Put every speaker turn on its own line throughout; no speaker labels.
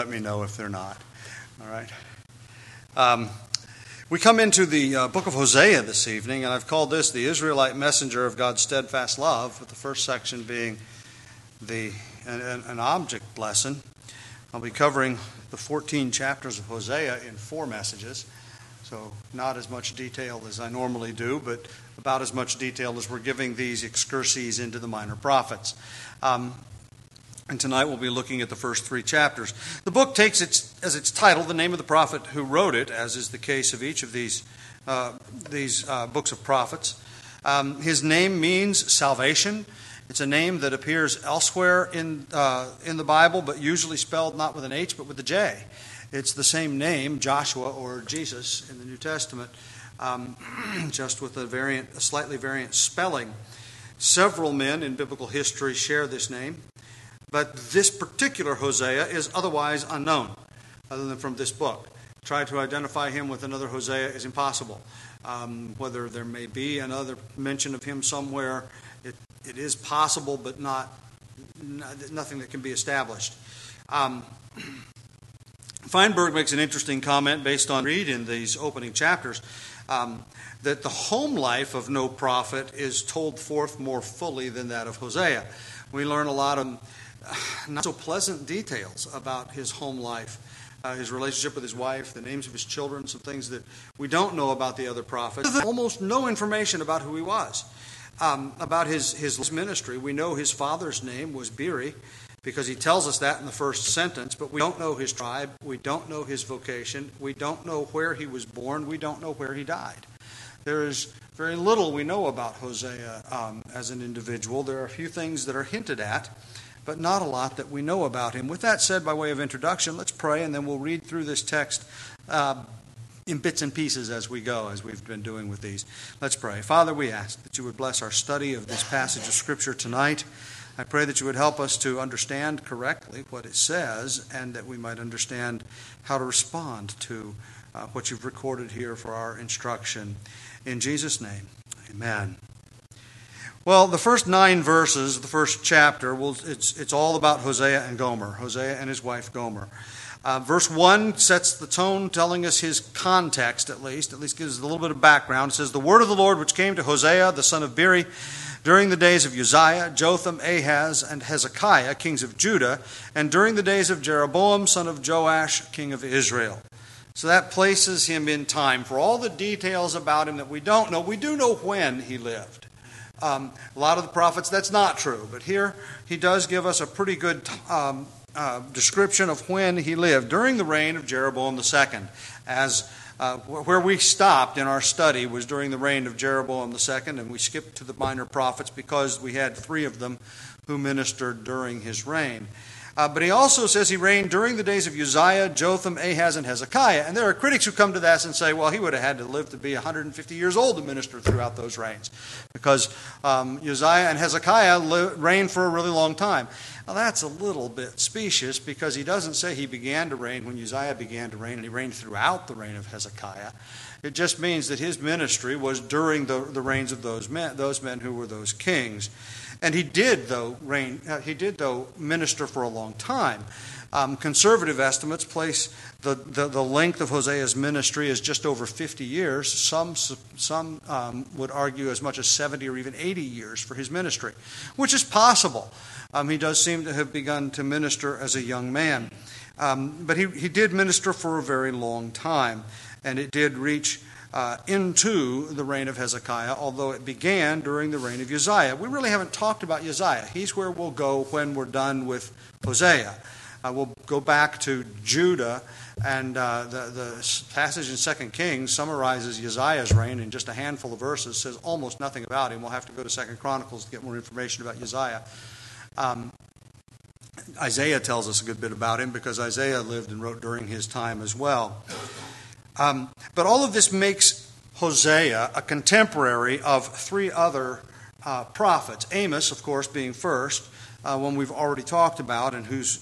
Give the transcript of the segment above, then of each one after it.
Let me know if they're not. All right. We come into the book of Hosea this evening, and I've called this the Israelite messenger of God's steadfast love, with the first section being an object lesson. I'll be covering the 14 chapters of Hosea in 4 messages, so not as much detail as I normally do, but about as much detail as we're giving these excursions into the minor prophets. And tonight we'll be looking at the first 3 chapters. The book takes as its title the name of the prophet who wrote it, as is the case of each of these books of prophets. His name means salvation. It's a name that appears elsewhere in the Bible, but usually spelled not with an H, but with a J. It's the same name, Joshua or Jesus, in the New Testament, just with a slightly variant spelling. Several men in biblical history share this name. But this particular Hosea is otherwise unknown, other than from this book. Try to identify him with another Hosea is impossible. Whether there may be another mention of him somewhere, it is possible, but nothing that can be established. Feinberg makes an interesting comment based on read in these opening chapters, that the home life of no prophet is told forth more fully than that of Hosea. We learn a lot of not so pleasant details about his home life, his relationship with his wife, the names of his children, some things that we don't know about the other prophets. Almost no information about who he was, about his ministry. We know his father's name was Beeri, because he tells us that in the first sentence, but we don't know his tribe, we don't know his vocation, we don't know where he was born, we don't know where he died. There is very little we know about Hosea as an individual. There are a few things that are hinted at, but not a lot that we know about him. With that said, by way of introduction, let's pray, and then we'll read through this text in bits and pieces as we go, as we've been doing with these. Let's pray. Father, we ask that you would bless our study of this passage of Scripture tonight. I pray that you would help us to understand correctly what it says, and that we might understand how to respond to what you've recorded here for our instruction. In Jesus' name, amen. Well, the first 9 verses of the first chapter, it's all about Hosea and Gomer, Hosea and his wife Gomer. Verse 1 sets the tone, telling us his context at least gives us a little bit of background. It says, "The word of the Lord which came to Hosea, the son of Beeri, during the days of Uzziah, Jotham, Ahaz, and Hezekiah, kings of Judah, and during the days of Jeroboam, son of Joash, king of Israel." So that places him in time. For all the details about him that we don't know, we do know when he lived. A lot of the prophets, that's not true. But here he does give us a pretty good description of when he lived, during the reign of Jeroboam II. Where we stopped in our study was during the reign of Jeroboam II, and we skipped to the minor prophets because we had 3 of them who ministered during his reign. But he also says he reigned during the days of Uzziah, Jotham, Ahaz, and Hezekiah. And there are critics who come to that and say, well, he would have had to live to be 150 years old to minister throughout those reigns, because Uzziah and Hezekiah reigned for a really long time. Now, that's a little bit specious, because he doesn't say he began to reign when Uzziah began to reign, and he reigned throughout the reign of Hezekiah. It just means that his ministry was during the reigns of those men who were those kings. And he did, though, minister for a long time. Conservative estimates place the length of Hosea's ministry as just over 50 years. Some would argue as much as 70 or even 80 years for his ministry, which is possible. He does seem to have begun to minister as a young man. But he did minister for a very long time, and it did reach into the reign of Hezekiah, although it began during the reign of Uzziah. We really haven't talked about Uzziah. He's where we'll go when we're done with Hosea. We'll go back to Judah, and the passage in 2 Kings summarizes Uzziah's reign in just a handful of verses, says almost nothing about him. We'll have to go to 2 Chronicles to get more information about Uzziah. Isaiah tells us a good bit about him, because Isaiah lived and wrote during his time as well. But all of this makes Hosea a contemporary of 3 other prophets. Amos, of course, being first, one we've already talked about, and whose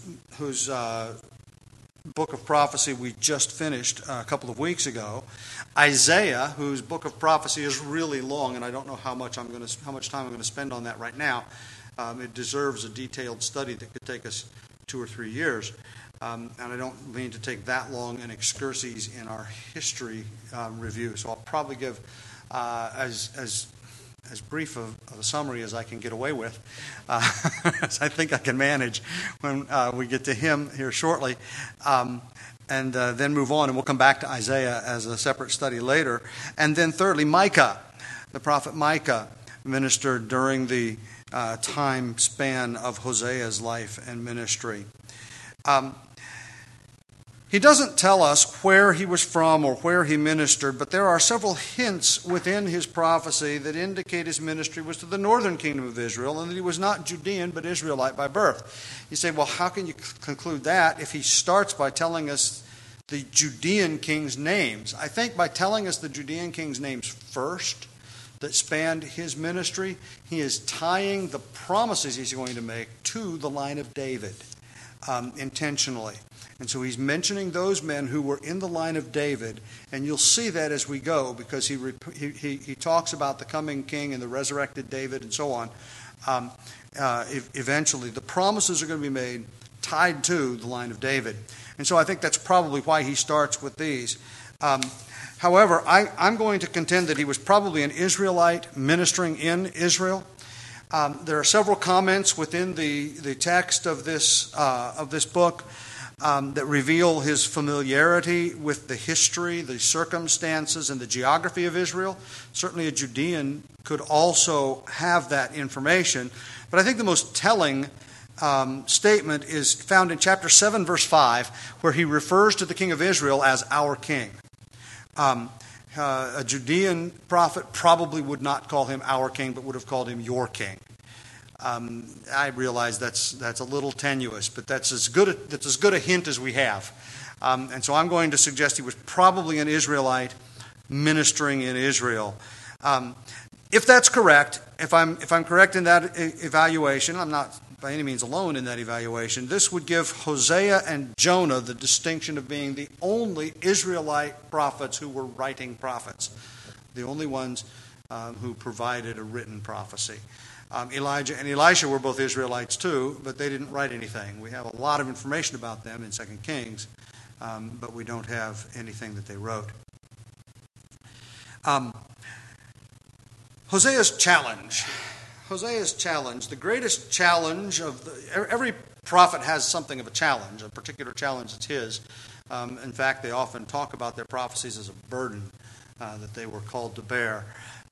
book of prophecy we just finished a couple of weeks ago. Isaiah, whose book of prophecy is really long, and I don't know how much time I'm going to spend on that right now. It deserves a detailed study that could take us 2 or 3 years. And I don't mean to take that long an excursus in our history review, so I'll probably give as brief of a summary as I can get away with, as I think I can manage when we get to him here shortly, and then move on, and we'll come back to Isaiah as a separate study later. And then thirdly, Micah, the prophet Micah, ministered during the time span of Hosea's life and ministry. He doesn't tell us where he was from or where he ministered, but there are several hints within his prophecy that indicate his ministry was to the northern kingdom of Israel and that he was not Judean but Israelite by birth. You say, well, how can you conclude that if he starts by telling us the Judean kings' names? I think by telling us the Judean kings' names first that spanned his ministry, he is tying the promises he's going to make to the line of David intentionally. And so he's mentioning those men who were in the line of David, and you'll see that as we go, because he talks about the coming king and the resurrected David and so on. Eventually, the promises are going to be made tied to the line of David. And so I think that's probably why he starts with these. However, I'm going to contend that he was probably an Israelite ministering in Israel. There are several comments within the text of this book that reveal his familiarity with the history, the circumstances, and the geography of Israel. Certainly a Judean could also have that information. But I think the most telling statement is found in chapter 7, verse 5, where he refers to the king of Israel as our king. A Judean prophet probably would not call him our king, but would have called him your king. I realize that's a little tenuous, but that's as good a hint as we have. And so I'm going to suggest he was probably an Israelite ministering in Israel. If that's correct, if I'm correct in that evaluation, I'm not by any means alone in that evaluation, this would give Hosea and Jonah the distinction of being the only Israelite prophets who were writing prophets, the only ones who provided a written prophecy. Elijah and Elisha were both Israelites too, but they didn't write anything. We have a lot of information about them in 2 Kings, but we don't have anything that they wrote. Hosea's challenge. The greatest challenge every prophet has something of a challenge, a particular challenge that's his. In fact, they often talk about their prophecies as a burden that they were called to bear.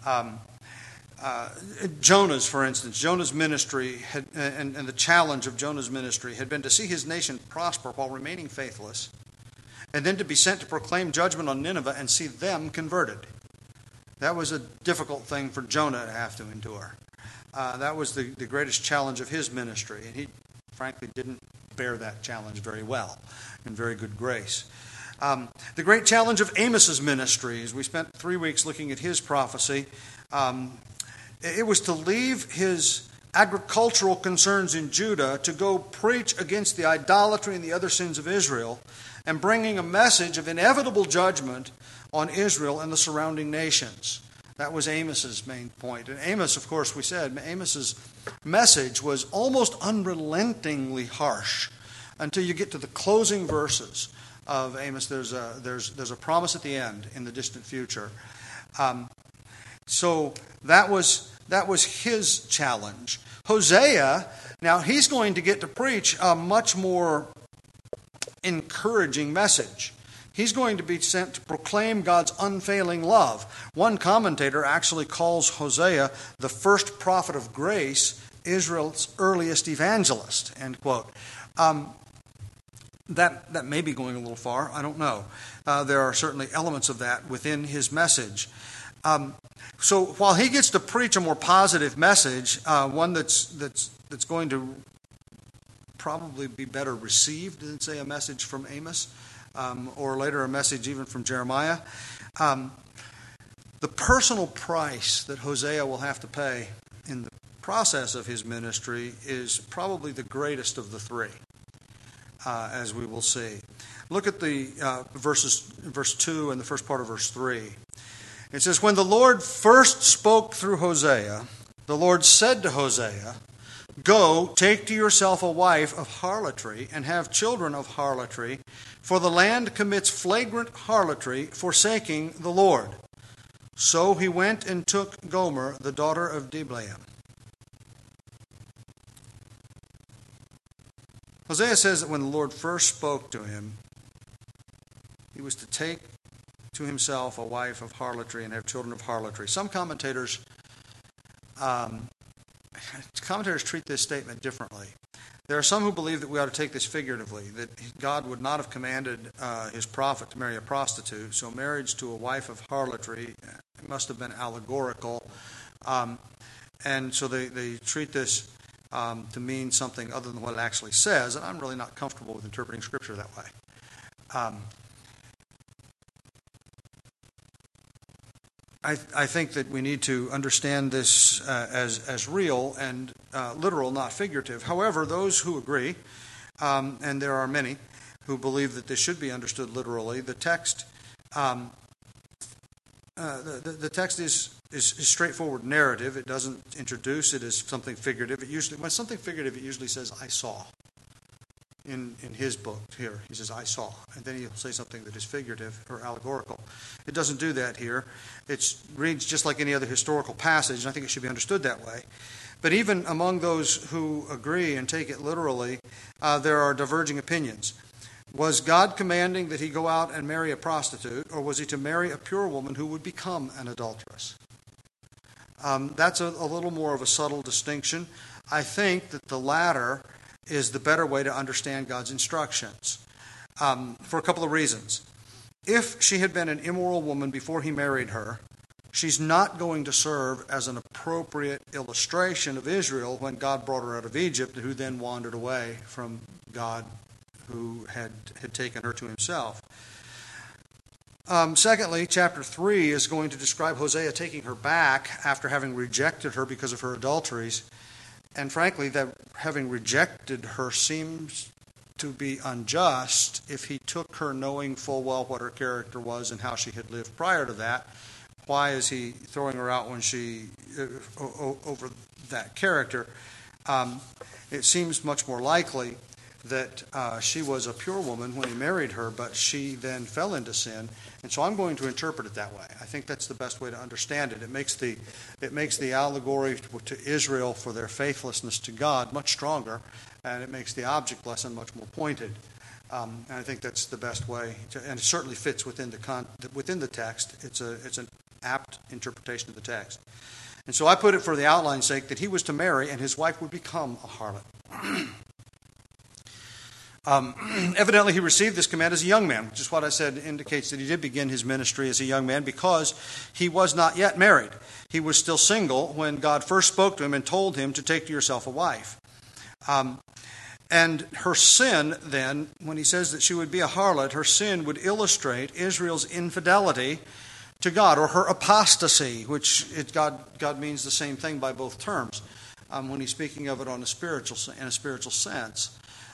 Jonah's, for instance, Jonah's ministry and the challenge of Jonah's ministry had been to see his nation prosper while remaining faithless, and then to be sent to proclaim judgment on Nineveh and see them converted. That was a difficult thing for Jonah to have to endure. That was the greatest challenge of his ministry, and he frankly didn't bear that challenge very well, in very good grace. The great challenge of Amos's ministry, as we spent 3 weeks looking at his prophecy, it was to leave his agricultural concerns in Judah to go preach against the idolatry and the other sins of Israel, and bringing a message of inevitable judgment on Israel and the surrounding nations. That was Amos's main point. And Amos, of course, we said, Amos's message was almost unrelentingly harsh until you get to the closing verses of Amos. There's a promise at the end in the distant future. So that was his challenge. Hosea, now he's going to get to preach a much more encouraging message. He's going to be sent to proclaim God's unfailing love. One commentator actually calls Hosea the first prophet of grace, Israel's earliest evangelist, end quote. That may be going a little far. I don't know. There are certainly elements of that within his message. So while he gets to preach a more positive message, one that's going to probably be better received than, say, a message from Amos, or later a message even from Jeremiah, the personal price that Hosea will have to pay in the process of his ministry is probably the greatest of the three, as we will see. Look at the verse 2 and the first part of verse 3. It says, "When the Lord first spoke through Hosea, the Lord said to Hosea, Go, take to yourself a wife of harlotry, and have children of harlotry, for the land commits flagrant harlotry, forsaking the Lord. So he went and took Gomer, the daughter of Diblaim. Hosea says that when the Lord first spoke to him, he was to take to himself a wife of harlotry and have children of harlotry. Some commentators treat this statement differently. There are some who believe that we ought to take this figuratively, that God would not have commanded his prophet to marry a prostitute, so marriage to a wife of harlotry must have been allegorical. And so they treat this to mean something other than what it actually says, and I'm really not comfortable with interpreting Scripture that way. I think that we need to understand this as real and literal, not figurative. However, those who agree, and there are many who believe that this should be understood literally, the text is straightforward narrative. It doesn't introduce it as something figurative. When something figurative, it usually says, "I saw." In his book here, he says, "I saw," and then he'll say something that is figurative or allegorical. It doesn't do that here. It reads just like any other historical passage, and I think it should be understood that way. But even among those who agree and take it literally, there are diverging opinions. Was God commanding that he go out and marry a prostitute, or was he to marry a pure woman who would become an adulteress? That's a little more of a subtle distinction. I think that the latter is the better way to understand God's instructions, for a couple of reasons. If she had been an immoral woman before he married her, she's not going to serve as an appropriate illustration of Israel when God brought her out of Egypt, who then wandered away from God who had taken her to himself. Secondly, chapter 3 is going to describe Hosea taking her back after having rejected her because of her adulteries. And frankly, that having rejected her seems to be unjust if he took her knowing full well what her character was and how she had lived prior to that. Why is he throwing her out when she over that character? It seems much more likely that she was a pure woman when he married her, but she then fell into sin. And so I'm going to interpret it that way. I think that's the best way to understand it. It makes the allegory to Israel for their faithlessness to God much stronger, and it makes the object lesson much more pointed. And I think that's the best way, and it certainly fits within the text. It's an apt interpretation of the text. And so I put it for the outline's sake that he was to marry, and his wife would become a harlot. Evidently, he received this command as a young man, which is what I said indicates that he did begin his ministry as a young man because he was not yet married. He was still single when God first spoke to him and told him to take to yourself a wife. And her sin then, when he says that she would be a harlot, her sin would illustrate Israel's infidelity to God, or her apostasy, which God means the same thing by both terms when he's speaking of it in a spiritual sense.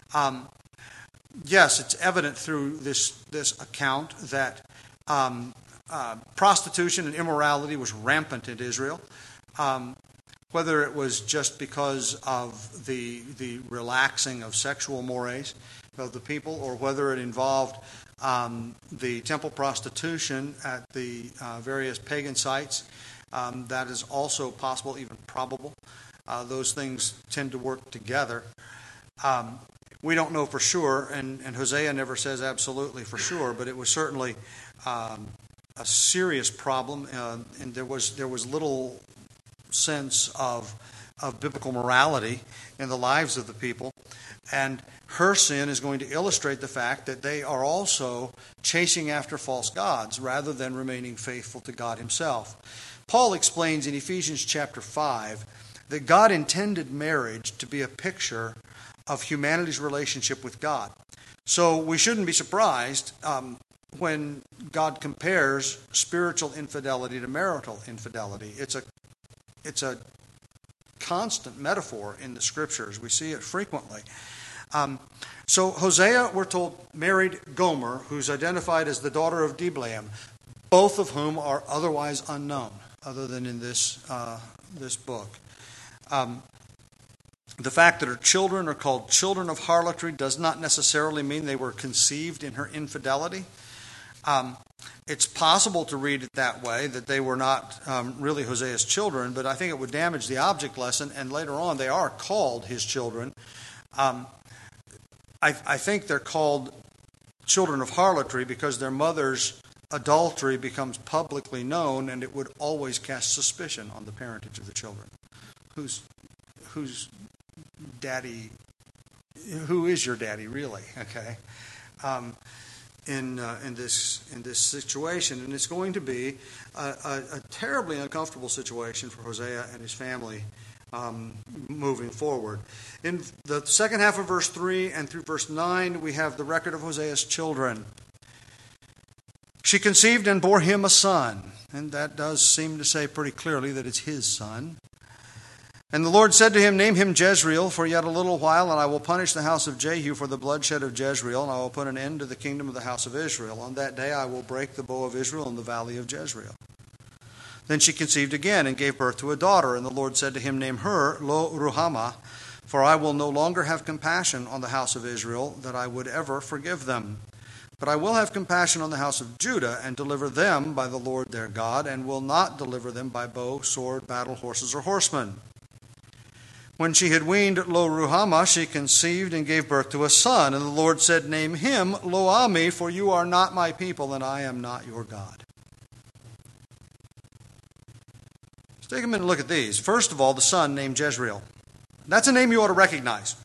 Yes, it's evident through this account that prostitution and immorality was rampant in Israel. Whether it was just because of the relaxing of sexual mores of the people, or whether it involved the temple prostitution at the various pagan sites, that is also possible, even probable. Those things tend to work together. We don't know for sure, and Hosea never says absolutely for sure, but it was certainly a serious problem, and there was little sense of biblical morality in the lives of the people. And her sin is going to illustrate the fact that they are also chasing after false gods rather than remaining faithful to God himself. Paul explains in Ephesians chapter 5 that God intended marriage to be a picture of humanity's relationship with God. So we shouldn't be surprised when God compares spiritual infidelity to marital infidelity. It's a constant metaphor in the Scriptures. We see it frequently. So Hosea, we're told, married Gomer, who's identified as the daughter of Diblaim, both of whom are otherwise unknown, other than in this book. The fact that her children are called children of harlotry does not necessarily mean they were conceived in her infidelity. It's possible to read it that way, that they were not really Hosea's children, but I think it would damage the object lesson, and later on they are called his children. I think they're called children of harlotry because their mother's adultery becomes publicly known, and it would always cast suspicion on the parentage of the children. Who's daddy? Who is your daddy, really? Okay, in this situation, and it's going to be a terribly uncomfortable situation for Hosea and his family moving forward. In the second half of verse 3 and through verse 9, we have the record of Hosea's children. She conceived and bore him a son, and that does seem to say pretty clearly that it's his son. And the Lord said to him, "Name him Jezreel, for yet a little while, and I will punish the house of Jehu for the bloodshed of Jezreel, and I will put an end to the kingdom of the house of Israel. On that day I will break the bow of Israel in the valley of Jezreel." Then she conceived again and gave birth to a daughter, and the Lord said to him, "Name her Lo-Ruhamah, for I will no longer have compassion on the house of Israel, that I would ever forgive them. But I will have compassion on the house of Judah, and deliver them by the Lord their God, and will not deliver them by bow, sword, battle, horses, or horsemen." When she had weaned Lo-Ruhamah, she conceived and gave birth to a son, and the Lord said, "Name him Lo-Ammi, for you are not my people, and I am not your God." Let's take a minute and look at these. First of all, the son named Jezreel. That's a name you ought to recognize.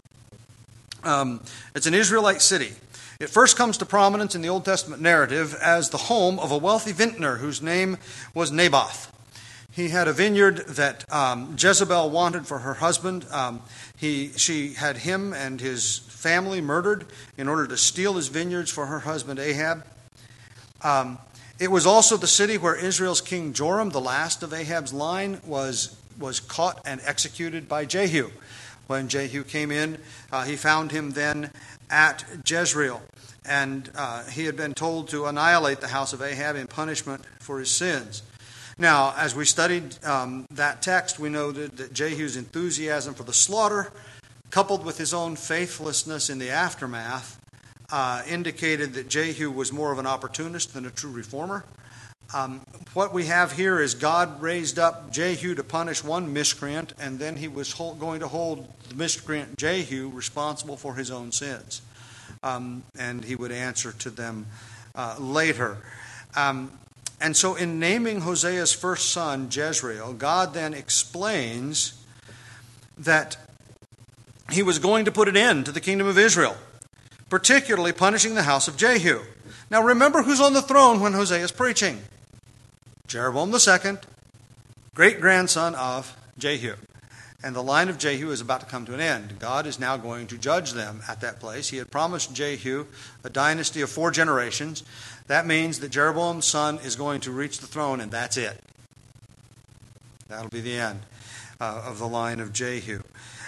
It's an Israelite city. It first comes to prominence in the Old Testament narrative as the home of a wealthy vintner whose name was Naboth. He had a vineyard that Jezebel wanted for her husband. She had him and his family murdered in order to steal his vineyards for her husband Ahab. It was also the city where Israel's king Joram, the last of Ahab's line, was caught and executed by Jehu. When Jehu came in, he found him then at Jezreel. And he had been told to annihilate the house of Ahab in punishment for his sins. Now, as we studied that text, we noted that Jehu's enthusiasm for the slaughter, coupled with his own faithlessness in the aftermath, indicated that Jehu was more of an opportunist than a true reformer. What we have here is God raised up Jehu to punish one miscreant, and then he was going to hold the miscreant Jehu responsible for his own sins. And he would answer to them later. And so in naming Hosea's first son, Jezreel, God then explains that he was going to put an end to the kingdom of Israel, particularly punishing the house of Jehu. Now remember who's on the throne when Hosea is preaching. Jeroboam II, great-grandson of Jehu. And the line of Jehu is about to come to an end. God is now going to judge them at that place. He had promised Jehu a dynasty of 4 generations. That means that Jeroboam's son is going to reach the throne, and that's it. That'll be the end of the line of Jehu.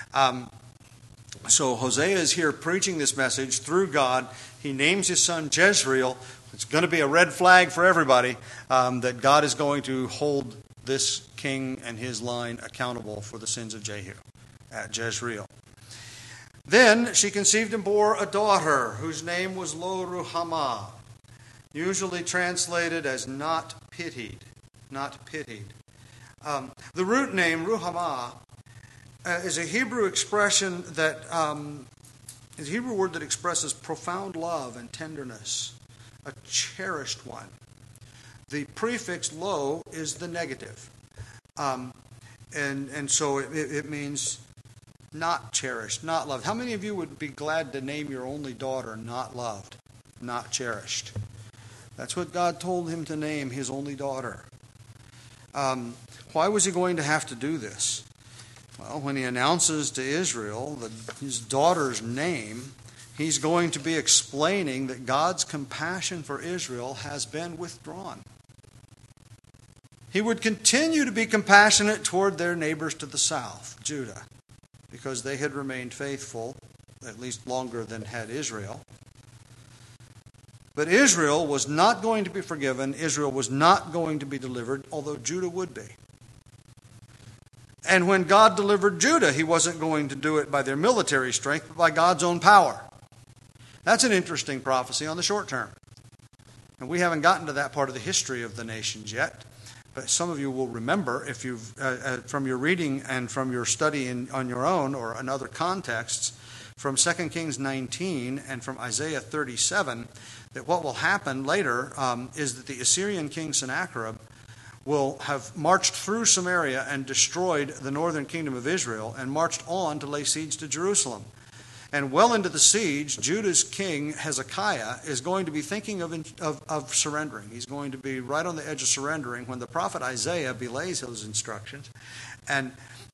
So Hosea is here preaching this message through God. He names his son Jezreel. It's going to be a red flag for everybody that God is going to hold this king and his line accountable for the sins of Jehu at Jezreel. Then she conceived and bore a daughter whose name was Lo-Ruhamah, usually translated as not pitied. Not pitied. The root name, Ruhamah, is a Hebrew expression that is a Hebrew word that expresses profound love and tenderness, a cherished one. The prefix lo is the negative. And so it means not cherished, not loved. How many of you would be glad to name your only daughter not loved, not cherished? That's what God told him to name his only daughter. Why was he going to have to do this? Well, when he announces to Israel his daughter's name, he's going to be explaining that God's compassion for Israel has been withdrawn. He would continue to be compassionate toward their neighbors to the south, Judah, because they had remained faithful, at least longer than had Israel. But Israel was not going to be forgiven. Israel was not going to be delivered, although Judah would be. And when God delivered Judah, he wasn't going to do it by their military strength, but by God's own power. That's an interesting prophecy on the short term. And we haven't gotten to that part of the history of the nations yet. But some of you will remember, if you've from your reading and from your study on your own or in other contexts, from 2 Kings 19 and from Isaiah 37, that what will happen later is that the Assyrian king Sennacherib will have marched through Samaria and destroyed the northern kingdom of Israel and marched on to lay siege to Jerusalem. And well into the siege, Judah's king Hezekiah is going to be thinking of surrendering. He's going to be right on the edge of surrendering when the prophet Isaiah belays those instructions and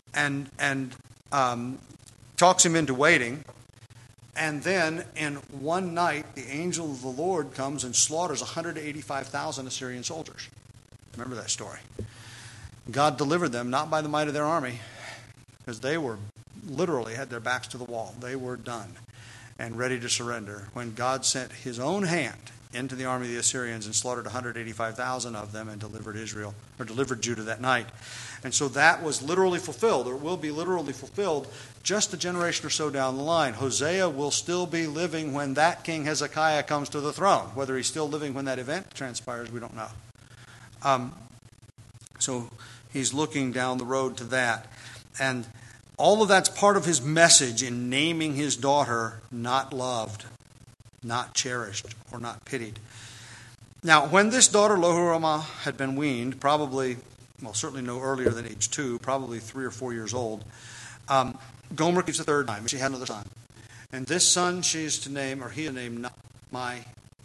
talks him into waiting. And then in one night, the angel of the Lord comes and slaughters 185,000 Assyrian soldiers. Remember that story. God delivered them, not by the might of their army, because they were literally had their backs to the wall. They were done and ready to surrender when God sent his own hand into the army of the Assyrians and slaughtered 185,000 of them and delivered Judah that night. And so that was literally fulfilled, or will be literally fulfilled just a generation or so down the line. Hosea will still be living when that king Hezekiah comes to the throne. Whether he's still living when that event transpires, we don't know. So he's looking down the road to that. And all of that's part of his message in naming his daughter not loved, not cherished, or not pitied. Now, when this daughter Lo-ruhamah had been weaned, certainly no earlier than age 2, probably 3 or 4 years old, Gomer keeps a third time. She had another son. And this son he is to name Yikes.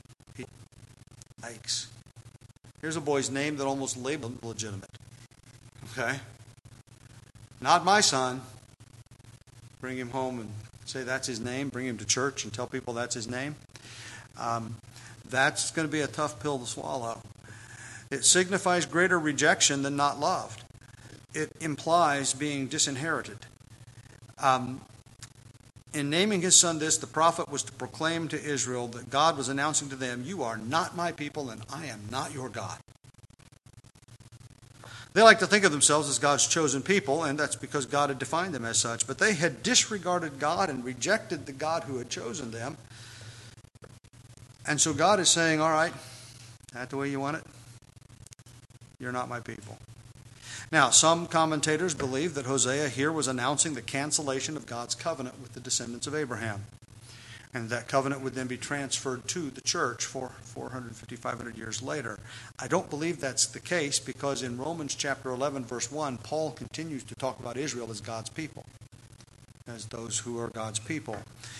Here's a boy's name that almost labeled legitimate. Okay? Not my son. Bring him home and say that's his name. Bring him to church and tell people that's his name. That's going to be a tough pill to swallow. It signifies greater rejection than not loved. It implies being disinherited. In naming his son this, the prophet was to proclaim to Israel that God was announcing to them, "You are not my people and I am not your God." They like to think of themselves as God's chosen people, and that's because God had defined them as such. But they had disregarded God and rejected the God who had chosen them. And so God is saying, all right, that's the way you want it? You're not my people. Now, some commentators believe that Hosea here was announcing the cancellation of God's covenant with the descendants of Abraham. And that covenant would then be transferred to the church for 450, 500 years later. I don't believe that's the case because in Romans chapter 11, verse 1, Paul continues to talk about Israel as God's people, as those who are God's people.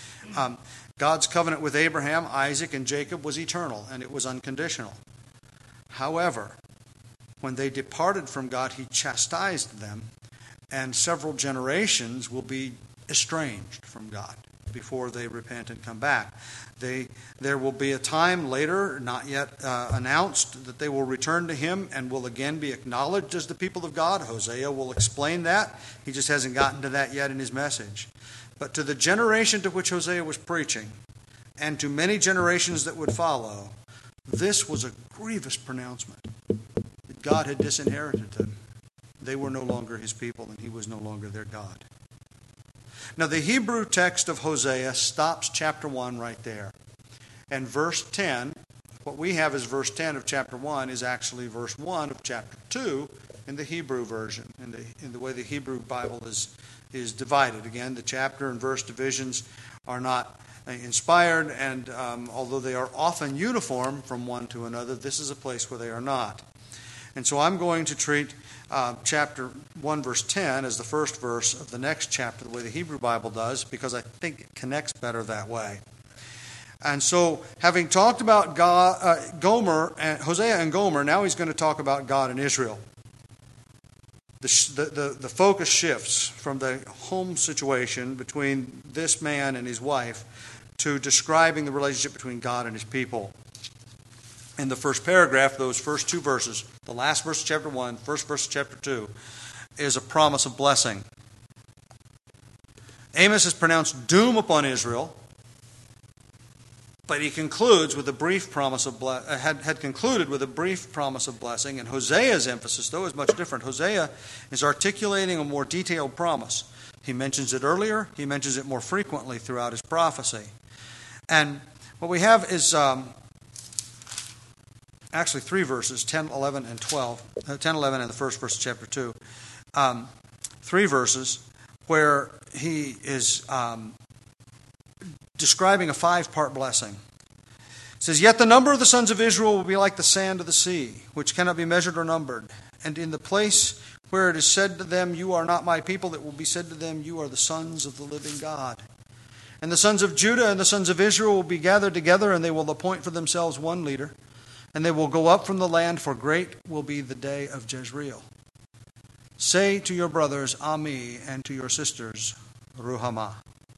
God's covenant with Abraham, Isaac, and Jacob was eternal, and it was unconditional. However, when they departed from God, he chastised them, and several generations will be estranged from God before they repent and come back. There will be a time later, not yet announced, that they will return to him and will again be acknowledged as the people of God. Hosea will explain that. He just hasn't gotten to that yet in his message. But to the generation to which Hosea was preaching, and to many generations that would follow, this was a grievous pronouncement. That God had disinherited them. They were no longer his people, and he was no longer their God. Now, the Hebrew text of Hosea stops chapter 1 right there. And verse 10, what we have as verse 10 of chapter 1 is actually verse 1 of chapter 2 in the Hebrew version, in the way the Hebrew Bible is divided. Again, the chapter and verse divisions are not inspired, and although they are often uniform from one to another, this is a place where they are not. And so I'm going to treat chapter 1, verse 10 as the first verse of the next chapter, the way the Hebrew Bible does, because I think it connects better that way. And so, having talked about Hosea and Gomer, now he's going to talk about God and Israel. The focus shifts from the home situation between this man and his wife to describing the relationship between God and his people. In the first paragraph, those first two verses, the last verse of chapter 1, first verse of chapter 2, is a promise of blessing. Amos has pronounced doom upon Israel. But he concludes with a brief promise of had concluded with a brief promise of blessing, and Hosea's emphasis, though, is much different. Hosea is articulating a more detailed promise. He mentions it earlier. He mentions it more frequently throughout his prophecy. And what we have is actually 3 verses, 10, 11, and 12. 10, 11, and the first verse of chapter 2. 3 verses where he is describing a 5-part blessing. It says, "Yet the number of the sons of Israel will be like the sand of the sea, which cannot be measured or numbered. And in the place where it is said to them, 'You are not my people,' it will be said to them, 'You are the sons of the living God.' And the sons of Judah and the sons of Israel will be gathered together, and they will appoint for themselves one leader. And they will go up from the land, for great will be the day of Jezreel. Say to your brothers, Ami, and to your sisters, Ruhamah."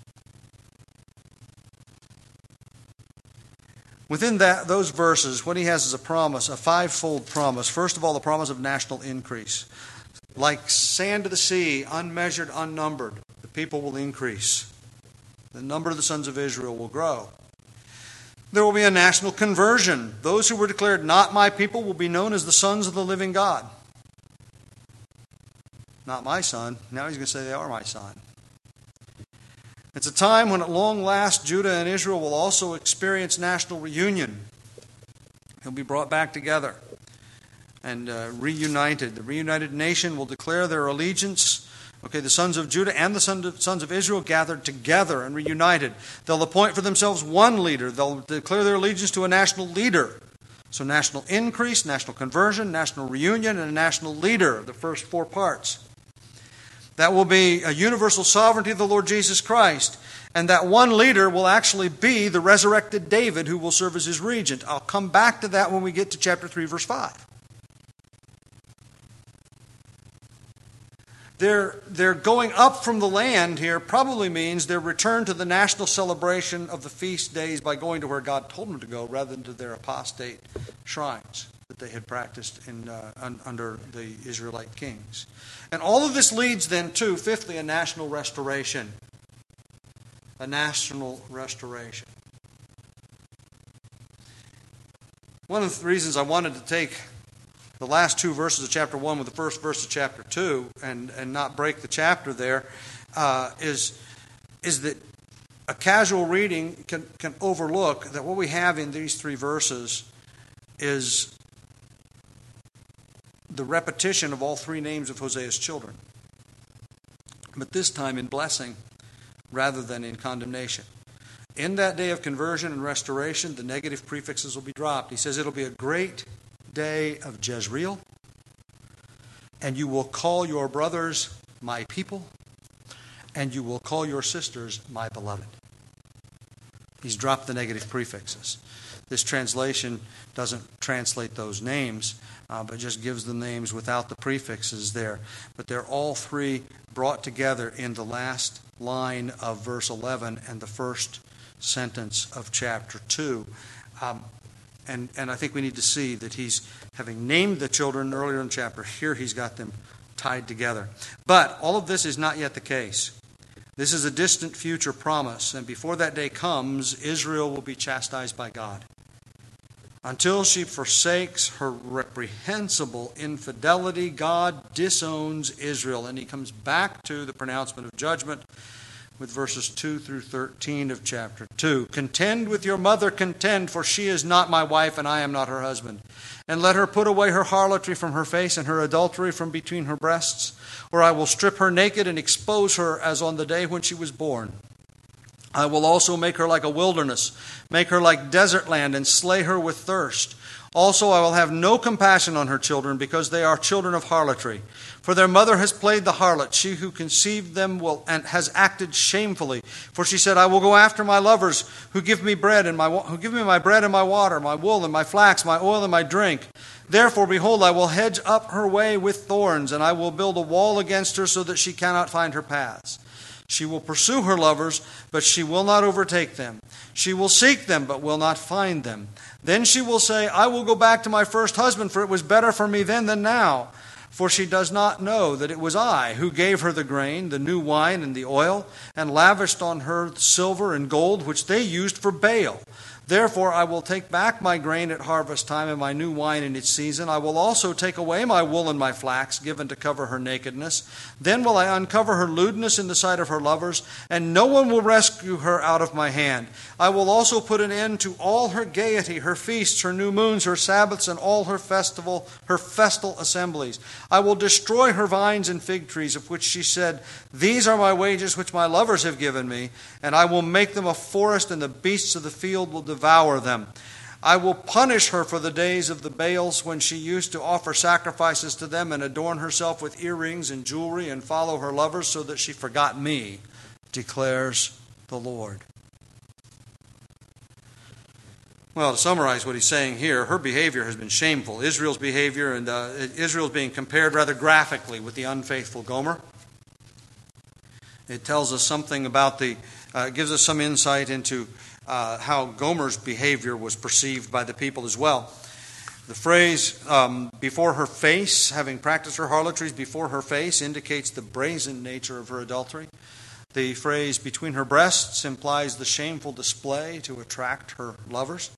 Within those verses, what he has is a promise, a 5-fold promise. First of all, the promise of national increase. Like sand of the sea, unmeasured, unnumbered, the people will increase. The number of the sons of Israel will grow. There will be a national conversion. Those who were declared not my people will be known as the sons of the living God. Not my son. Now he's going to say they are my son. It's a time when at long last Judah and Israel will also experience national reunion. They'll be brought back together and reunited. The reunited nation will declare their allegiance. Okay, the sons of Judah and the sons of Israel gathered together and reunited. They'll appoint for themselves one leader. They'll declare their allegiance to a national leader. So national increase, national conversion, national reunion, and a national leader, the first 4 parts. That will be a universal sovereignty of the Lord Jesus Christ. And that one leader will actually be the resurrected David who will serve as his regent. I'll come back to that when we get to chapter 3, verse 5. Their going up from the land here probably means their return to the national celebration of the feast days by going to where God told them to go rather than to their apostate shrines that they had practiced under the Israelite kings. And all of this leads then to, fifthly, a national restoration. A national restoration. One of the reasons I wanted to take the last 2 verses of chapter 1 with the first verse of chapter 2 and not break the chapter there is that a casual reading can overlook that what we have in these 3 verses is the repetition of all 3 names of Hosea's children. But this time in blessing rather than in condemnation. In that day of conversion and restoration, the negative prefixes will be dropped. He says it'll be a great day of Jezreel, and you will call your brothers my people, and you will call your sisters my beloved. He's dropped the negative prefixes. This translation doesn't translate those names, but just gives the names without the prefixes there. But they're all 3 brought together in the last line of verse 11 and the first sentence of chapter 2. And I think we need to see that he's, having named the children earlier in the chapter, here he's got them tied together. But all of this is not yet the case. This is a distant future promise, and before that day comes, Israel will be chastised by God. Until she forsakes her reprehensible infidelity, God disowns Israel. And he comes back to the pronouncement of judgment with verses 2 through 13 of chapter 2. "Contend with your mother, contend, for she is not my wife, and I am not her husband. And let her put away her harlotry from her face and her adultery from between her breasts, or I will strip her naked and expose her as on the day when she was born. I will also make her like a wilderness, make her like desert land, and slay her with thirst. Also I will have no compassion on her children, because they are children of harlotry. For their mother has played the harlot. She who conceived them has acted shamefully. For she said, I will go after my lovers who give me who give me my bread and my water, my wool and my flax, my oil and my drink. Therefore, behold, I will hedge up her way with thorns, and I will build a wall against her so that she cannot find her paths. She will pursue her lovers, but she will not overtake them. She will seek them, but will not find them. Then she will say, I will go back to my first husband, for it was better for me then than now. For she does not know that it was I who gave her the grain, the new wine, and the oil, and lavished on her silver and gold, which they used for Baal. Therefore I will take back my grain at harvest time and my new wine in its season. I will also take away my wool and my flax, given to cover her nakedness. Then will I uncover her lewdness in the sight of her lovers, and no one will rescue her out of my hand. I will also put an end to all her gaiety, her feasts, her new moons, her Sabbaths, and all her festal assemblies. I will destroy her vines and fig trees, of which she said, These are my wages which my lovers have given me, and I will make them a forest, and the beasts of the field will devour them. I will punish her for the days of the Baals, when she used to offer sacrifices to them and adorn herself with earrings and jewelry and follow her lovers, so that she forgot me, declares the Lord. Well, to summarize what he's saying here, her behavior has been shameful. Israel's behavior, and Israel's being compared rather graphically with the unfaithful Gomer. It tells us something about gives us some insight into how Gomer's behavior was perceived by the people as well. The phrase, before her face, having practiced her harlotries before her face, indicates the brazen nature of her adultery. The phrase, between her breasts, implies the shameful display to attract her lovers.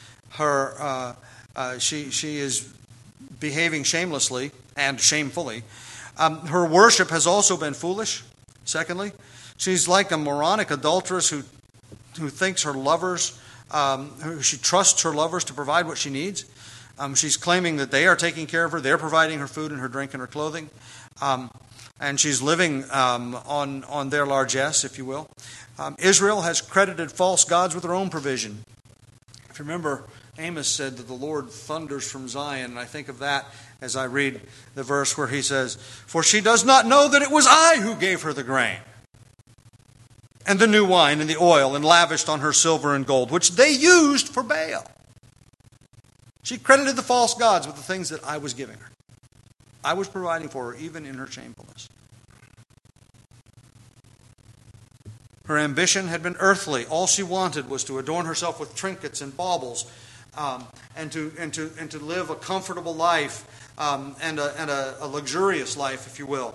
She is behaving shamelessly and shamefully. Her worship has also been foolish. Secondly, she's like a moronic adulteress who thinks her lovers, she trusts her lovers to provide what she needs. She's claiming that they are taking care of her, they're providing her food and her drink and her clothing. And she's living on their largesse, if you will. Israel has credited false gods with her own provision. If you remember, Amos said that the Lord thunders from Zion, and I think of that as I read the verse where he says, For she does not know that it was I who gave her the grain, and the new wine and the oil, and lavished on her silver and gold, which they used for Baal. She credited the false gods with the things that I was giving her. I was providing for her, even in her shamefulness. Her ambition had been earthly. All she wanted was to adorn herself with trinkets and baubles, and to live a comfortable life, and a luxurious life, if you will.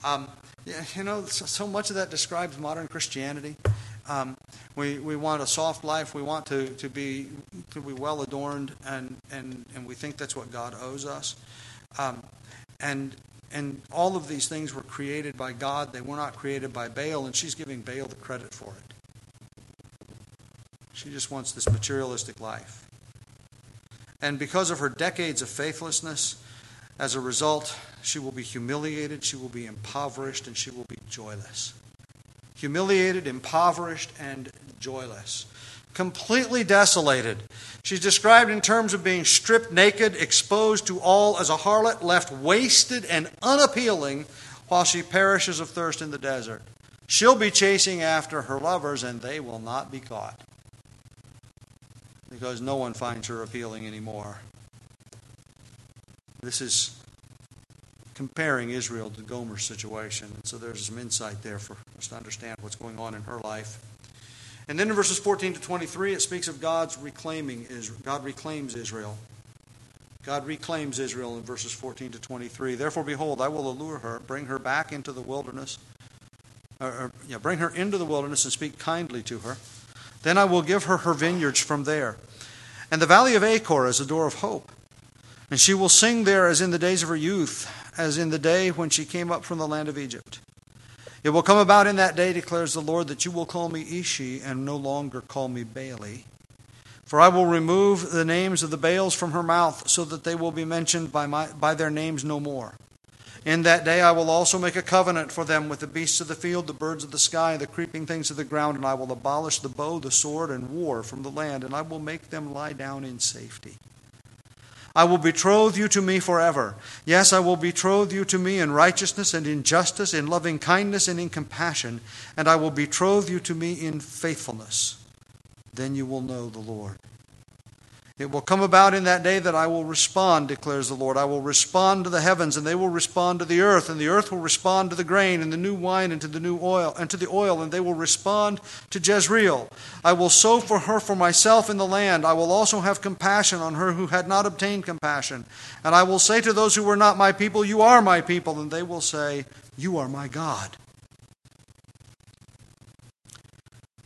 So much of that describes modern Christianity. We want a soft life. We want to be well adorned, and we think that's what God owes us. And all of these things were created by God. They were not created by Baal, and she's giving Baal the credit for it. She just wants this materialistic life. And because of her decades of faithlessness, as a result, she will be humiliated, she will be impoverished, and she will be joyless. Humiliated, impoverished, and joyless. Completely desolated. She's described in terms of being stripped naked, exposed to all as a harlot, left wasted and unappealing while she perishes of thirst in the desert. She'll be chasing after her lovers, and they will not be caught, because no one finds her appealing anymore. This is comparing Israel to Gomer's situation. And so there's some insight there for us to understand what's going on in her life. And then in verses 14 to 23, it speaks of God's reclaiming Israel. God reclaims Israel. God reclaims Israel in verses 14 to 23. Therefore, behold, I will allure her, bring her back into the wilderness. Bring her into the wilderness and speak kindly to her. Then I will give her her vineyards from there, and the valley of Achor as a door of hope. And she will sing there as in the days of her youth, as in the day when she came up from the land of Egypt. It will come about in that day, declares the Lord, that you will call me Ishi and no longer call me Baali. For I will remove the names of the Baals from her mouth, so that they will be mentioned by their names no more. In that day I will also make a covenant for them with the beasts of the field, the birds of the sky, the creeping things of the ground, and I will abolish the bow, the sword, and war from the land, and I will make them lie down in safety. I will betroth you to me forever. Yes, I will betroth you to me in righteousness and in justice, in loving kindness and in compassion, and I will betroth you to me in faithfulness. Then you will know the Lord. It will come about in that day that I will respond, declares the Lord. I will respond to the heavens, and they will respond to the earth, and the earth will respond to the grain, and the new wine, and to the new oil, and to the oil, and they will respond to Jezreel. I will sow for her for myself in the land. I will also have compassion on her who had not obtained compassion. And I will say to those who were not my people, you are my people, and they will say, you are my God.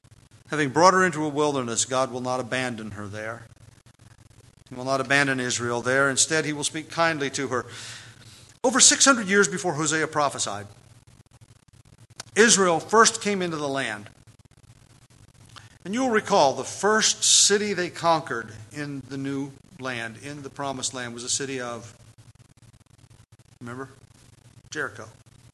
Having brought her into a wilderness, God will not abandon her there. He will not abandon Israel there. Instead, he will speak kindly to her. Over 600 years before Hosea prophesied, Israel first came into the land. And you'll recall the first city they conquered in the new land, in the promised land, was the city of, remember? Jericho.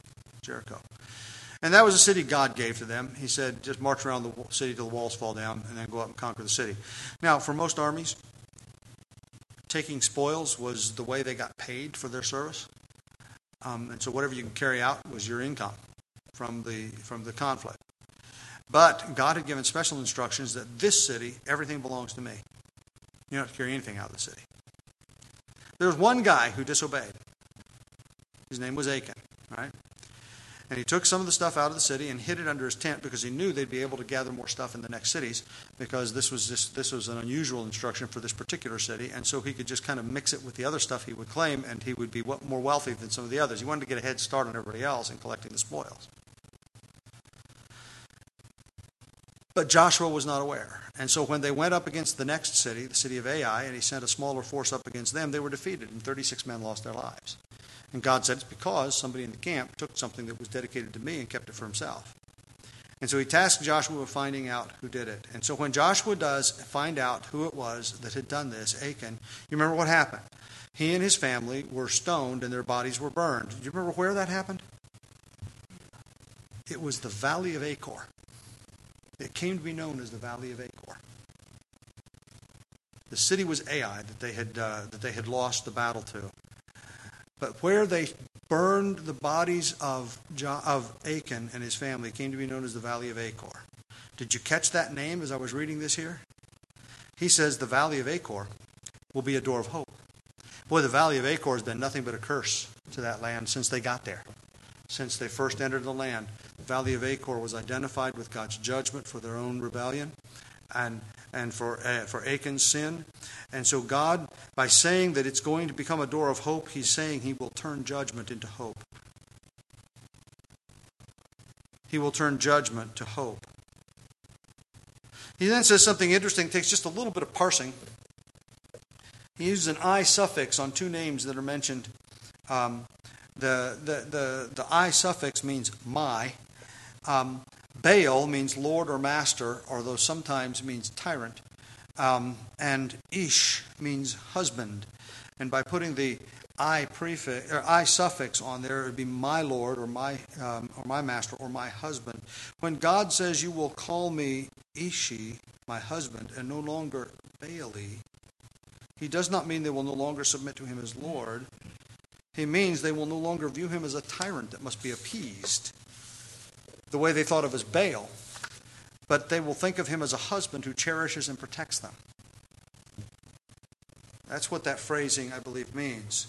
And that was a city God gave to them. He said, just march around the city till the walls fall down and then go up and conquer the city. Now, for most armies, taking spoils was the way they got paid for their service. And so whatever you could carry out was your income from the conflict. But God had given special instructions that this city, everything belongs to me. You don't have to carry anything out of the city. There was one guy who disobeyed. His name was Achan, right? And he took some of the stuff out of the city and hid it under his tent because he knew they'd be able to gather more stuff in the next cities, because this was an unusual instruction for this particular city, and so he could just kind of mix it with the other stuff he would claim, and he would be more wealthy than some of the others. He wanted to get a head start on everybody else in collecting the spoils. But Joshua was not aware. And so when they went up against the next city, the city of Ai, and he sent a smaller force up against them, they were defeated, and 36 men lost their lives. And God said, it's because somebody in the camp took something that was dedicated to me and kept it for himself. And so he tasked Joshua with finding out who did it. And so when Joshua does find out who it was that had done this, Achan, you remember what happened? He and his family were stoned and their bodies were burned. Do you remember where that happened? It was the Valley of Achor. It came to be known as the Valley of Achor. The city was Ai that they had lost the battle to. But where they burned the bodies of Achan and his family came to be known as the Valley of Achor. Did you catch that name as I was reading this here? He says the Valley of Achor will be a door of hope. Boy, the Valley of Achor has been nothing but a curse to that land since they got there. Since they first entered the land, the Valley of Achor was identified with God's judgment for their own rebellion and for Achan's sin. And so God, by saying that it's going to become a door of hope, he's saying he will turn judgment into hope. He will turn judgment to hope. He then says something interesting, takes just a little bit of parsing. He uses an I suffix on two names that are mentioned. The I suffix means my. Baal means Lord or Master, or though sometimes means tyrant. And Ish means husband. And by putting the I prefix or I suffix on there, it would be my Lord or my Master or my husband. When God says, "You will call me Ishi, my husband, and no longer Baali," he does not mean they will no longer submit to him as Lord. He means they will no longer view him as a tyrant that must be appeased, the way they thought of as Baal. But they will think of him as a husband who cherishes and protects them. That's what that phrasing, I believe, means.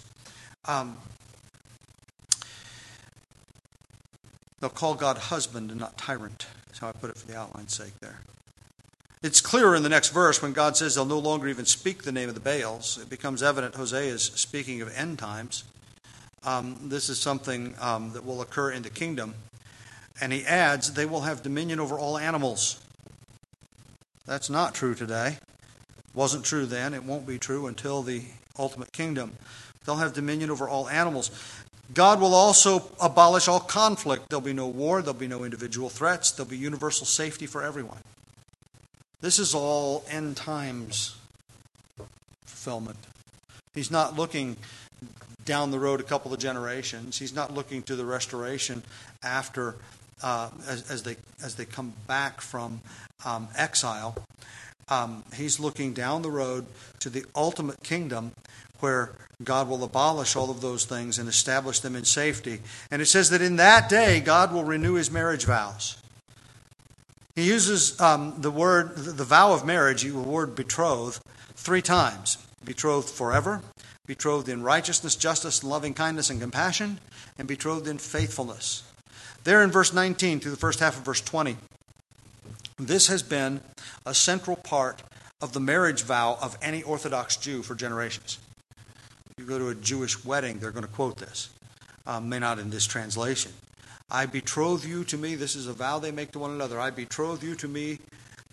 They'll call God husband and not tyrant. That's how I put it for the outline's sake there. It's clearer in the next verse when God says they'll no longer even speak the name of the Baals. It becomes evident Hosea is speaking of end times. This is something that will occur in the kingdom. And he adds, they will have dominion over all animals. That's not true today. Wasn't true then. It won't be true until the ultimate kingdom. They'll have dominion over all animals. God will also abolish all conflict. There'll be no war. There'll be no individual threats. There'll be universal safety for everyone. This is all end times fulfillment. He's not looking down the road a couple of generations. He's not looking to the restoration after as they come back from exile. He's looking down the road to the ultimate kingdom where God will abolish all of those things and establish them in safety. And it says that in that day, God will renew his marriage vows. He uses the vow of marriage, the word betrothed, 3 times. Betrothed forever, betrothed in righteousness, justice, loving kindness, and compassion, and betrothed in faithfulness. There in verse 19 through the first half of verse 20, this has been a central part of the marriage vow of any Orthodox Jew for generations. If you go to a Jewish wedding, they're going to quote this. May not in this translation. I betroth you to me. This is a vow they make to one another. I betroth you to me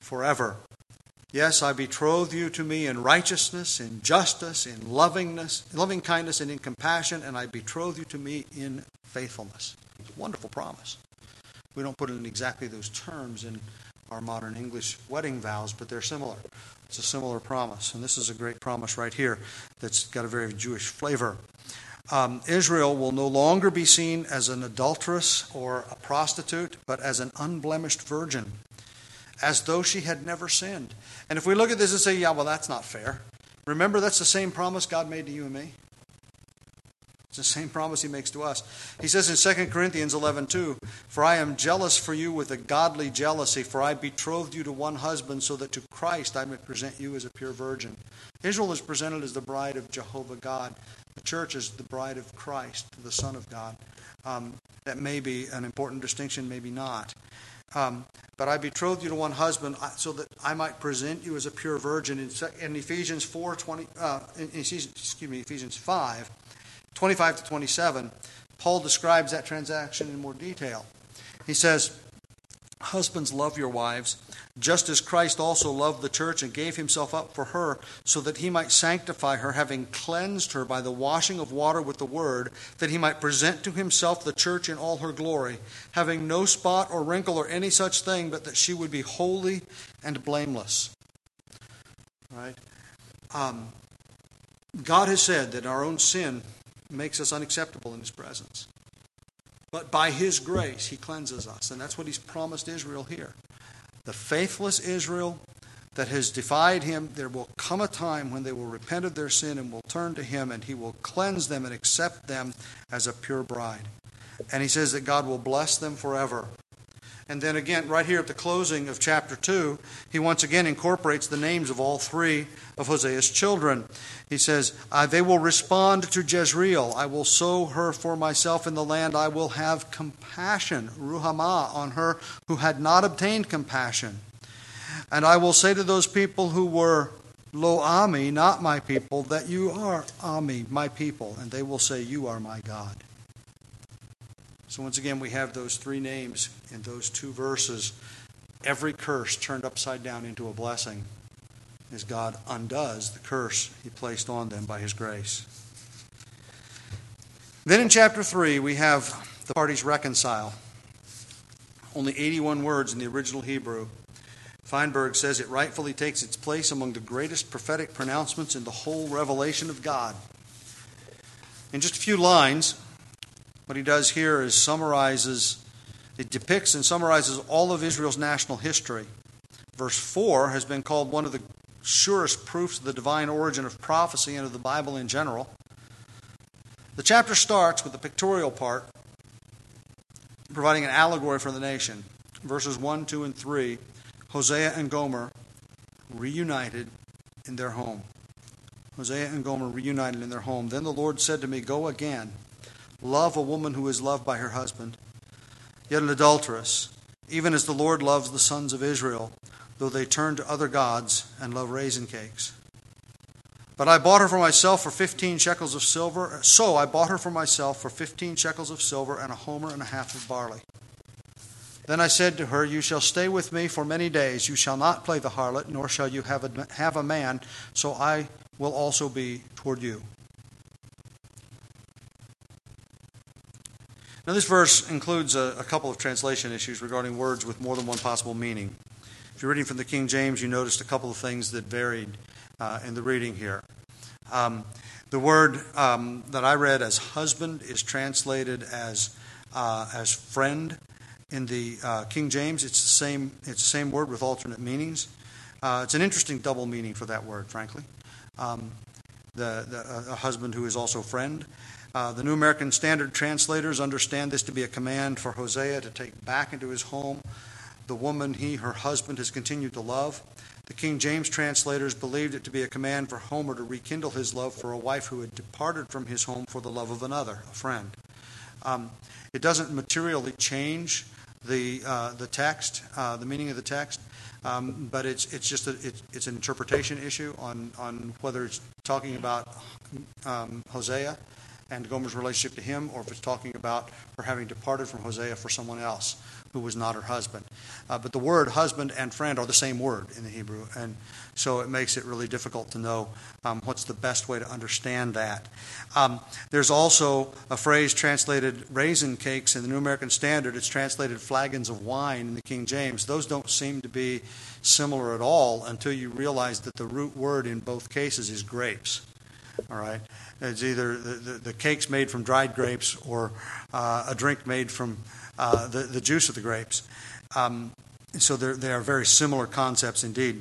forever. Yes, I betroth you to me in righteousness, in justice, in loving kindness, and in compassion, and I betroth you to me in faithfulness. It's a wonderful promise. We don't put it in exactly those terms in our modern English wedding vows, but they're similar. It's a similar promise, and this is a great promise right here that's got a very Jewish flavor. Israel will no longer be seen as an adulteress or a prostitute, but as an unblemished virgin, as though she had never sinned. And if we look at this and say, yeah, well, that's not fair. Remember, that's the same promise God made to you and me. It's the same promise he makes to us. He says in 2 Corinthians 11:2, "For I am jealous for you with a godly jealousy, for I betrothed you to one husband, so that to Christ I may present you as a pure virgin." Israel is presented as the bride of Jehovah God. The church is the bride of Christ, the Son of God. That may be an important distinction, maybe not. But I betrothed you to one husband so that I might present you as a pure virgin. In Ephesians 5, 25 to 27, Paul describes that transaction in more detail. He says, "Husbands, love your wives, just as Christ also loved the church and gave himself up for her, so that he might sanctify her, having cleansed her by the washing of water with the word, that he might present to himself the church in all her glory, having no spot or wrinkle or any such thing, but that she would be holy and blameless." Right? God has said that our own sin makes us unacceptable in his presence. But by his grace, he cleanses us. And that's what he's promised Israel here. The faithless Israel that has defied him, there will come a time when they will repent of their sin and will turn to him, and he will cleanse them and accept them as a pure bride. And he says that God will bless them forever. And then again, right here at the closing of chapter 2, he once again incorporates the names of all three of Hosea's children. He says, "They will respond to Jezreel. I will sow her for myself in the land. I will have compassion, ruhamah, on her who had not obtained compassion. And I will say to those people who were lo ami, not my people, that you are ami, my people. And they will say, you are my God." So once again, we have those three names in those two verses. Every curse turned upside down into a blessing as God undoes the curse he placed on them by his grace. Then in chapter 3, we have the parties reconcile. Only 81 words in the original Hebrew. Feinberg says it rightfully takes its place among the greatest prophetic pronouncements in the whole revelation of God. In just a few lines, what he does here is it depicts and summarizes all of Israel's national history. Verse 4 has been called one of the surest proofs of the divine origin of prophecy and of the Bible in general. The chapter starts with the pictorial part, providing an allegory for the nation. Verses 1, 2, and 3, Hosea and Gomer reunited in their home. Hosea and Gomer reunited in their home. "Then the Lord said to me, go again. Love a woman who is loved by her husband, yet an adulteress, even as the Lord loves the sons of Israel, though they turn to other gods and love raisin cakes. But I bought her for myself for 15 shekels of silver. So I bought her for myself for 15 shekels of silver and a homer and a half of barley. Then I said to her, you shall stay with me for many days. You shall not play the harlot, nor shall you have a man, so I will also be toward you." Now this verse includes a couple of translation issues regarding words with more than one possible meaning. If you're reading from the King James, you noticed a couple of things that varied in the reading here. The word that I read as husband is translated as friend. In the King James, it's the same word with alternate meanings. It's an interesting double meaning for that word, frankly. A husband who is also friend. The New American Standard translators understand this to be a command for Hosea to take back into his home the woman her husband has continued to love. The King James translators believed it to be a command for Homer to rekindle his love for a wife who had departed from his home for the love of another, a friend. It doesn't materially change the text, the meaning of the text, but it's just it's an interpretation issue on whether it's talking about Hosea and Gomer's relationship to him, or if it's talking about her having departed from Hosea for someone else who was not her husband. But the word husband and friend are the same word in the Hebrew, and so it makes it really difficult to know what's the best way to understand that. There's also a phrase translated raisin cakes in the New American Standard. It's translated flagons of wine in the King James. Those don't seem to be similar at all until you realize that the root word in both cases is grapes. All right, it's either the cakes made from dried grapes or a drink made from the juice of the grapes. So they are very similar concepts indeed.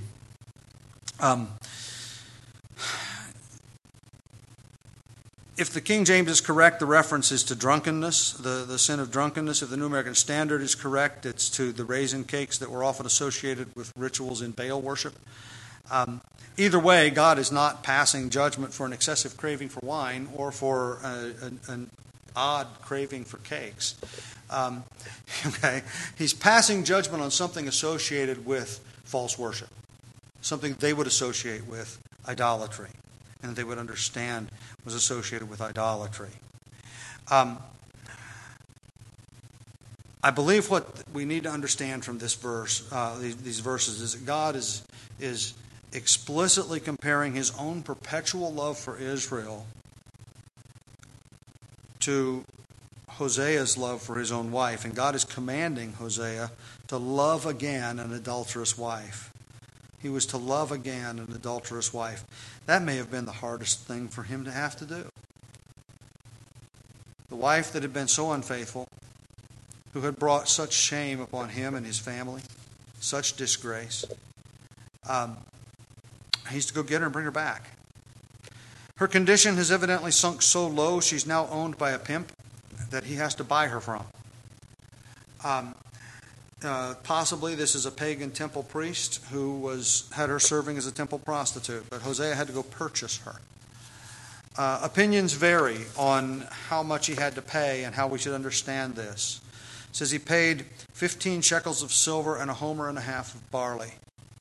If the King James is correct, the reference is to drunkenness, the sin of drunkenness. If the New American Standard is correct, it's to the raisin cakes that were often associated with rituals in Baal worship. Either way, God is not passing judgment for an excessive craving for wine or for an odd craving for cakes. Okay, He's passing judgment on something associated with false worship, something they would associate with idolatry, and they would understand was associated with idolatry. I believe what we need to understand from this verse, these verses, is that God is explicitly comparing His own perpetual love for Israel to Hosea's love for his own wife. And God is commanding Hosea to love again an adulterous wife. He was to love again an adulterous wife. That may have been the hardest thing for him to have to do. The wife that had been so unfaithful, who had brought such shame upon him and his family, such disgrace. He's to go get her and bring her back. Her condition has evidently sunk so low, she's now owned by a pimp that he has to buy her from. Possibly this is a pagan temple priest who had her serving as a temple prostitute, but Hosea had to go purchase her. Opinions vary on how much he had to pay and how we should understand this. It says he paid 15 shekels of silver and a homer and a half of barley.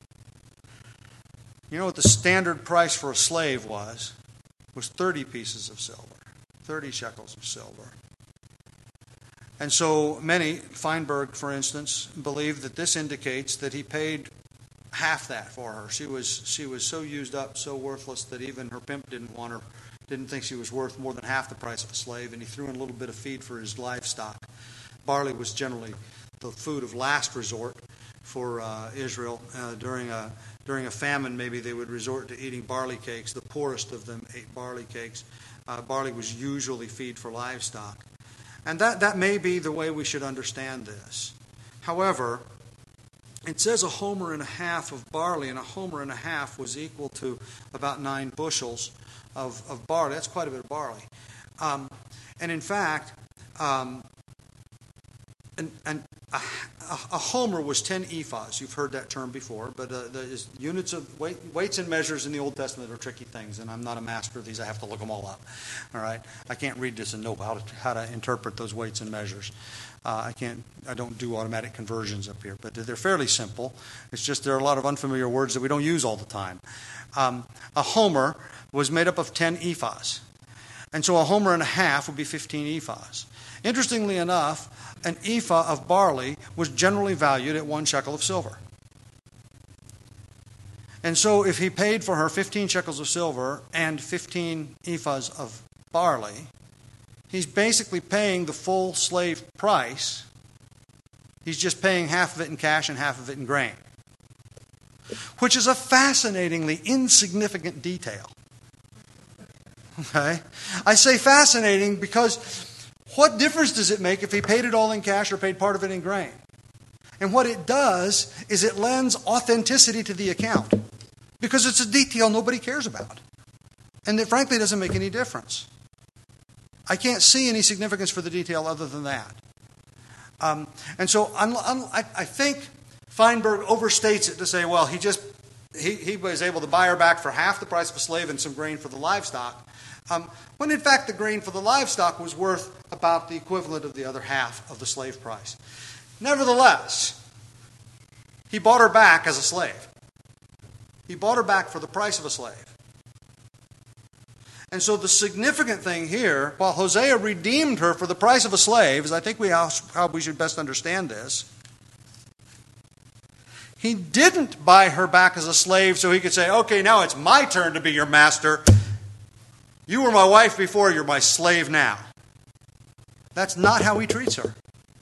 You know what the standard price for a slave was 30 pieces of silver, 30 shekels of silver. And so many, Feinberg for instance, believe that this indicates that he paid half that for her. She was so used up, so worthless that even her pimp didn't want her, didn't think she was worth more than half the price of a slave, and he threw in a little bit of feed for his livestock. Barley was generally the food of last resort for Israel. During a famine, maybe they would resort to eating barley cakes. The poorest of them ate barley cakes. Barley was usually feed for livestock. And that may be the way we should understand this. However, it says a homer and a half of barley, and a homer and a half was equal to about 9 bushels of barley. That's quite a bit of barley. And in fact, a homer was 10 ephahs. You've heard that term before, but the units of weights and measures in the Old Testament are tricky things, and I'm not a master of these. I have to look them all up. All right, I can't read this and know how to interpret those weights and measures. I don't do automatic conversions up here, but they're fairly simple. It's just there are a lot of unfamiliar words that we don't use all the time. A homer was made up of 10 ephahs, and so a homer and a half would be 15 ephahs. Interestingly enough, an ephah of barley was generally valued at 1 shekel of silver. And so if he paid for her 15 shekels of silver and 15 ephahs of barley, he's basically paying the full slave price. He's just paying half of it in cash and half of it in grain, which is a fascinatingly insignificant detail. Okay? I say fascinating because what difference does it make if he paid it all in cash or paid part of it in grain? And what it does is it lends authenticity to the account because it's a detail nobody cares about. And it frankly doesn't make any difference. I can't see any significance for the detail other than that. And so I think Feinberg overstates it to say, well, he was able to buy her back for half the price of a slave and some grain for the livestock. When in fact the grain for the livestock was worth about the equivalent of the other half of the slave price. Nevertheless, he bought her back as a slave. He bought her back for the price of a slave. And so the significant thing here, while Hosea redeemed her for the price of a slave, is I think how we should best understand this. He didn't buy her back as a slave so he could say, okay, now it's my turn to be your master. You were my wife before, you're my slave now. That's not how he treats her.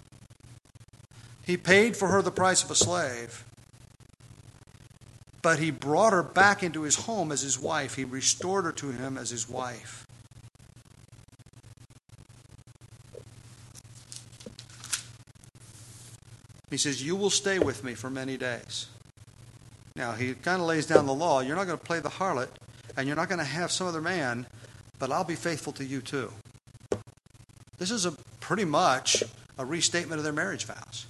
He paid for her the price of a slave, but he brought her back into his home as his wife. He restored her to him as his wife. He says, you will stay with me for many days. Now, he kind of lays down the law. You're not going to play the harlot, and you're not going to have some other man, but I'll be faithful to you too. This is pretty much a restatement of their marriage vows.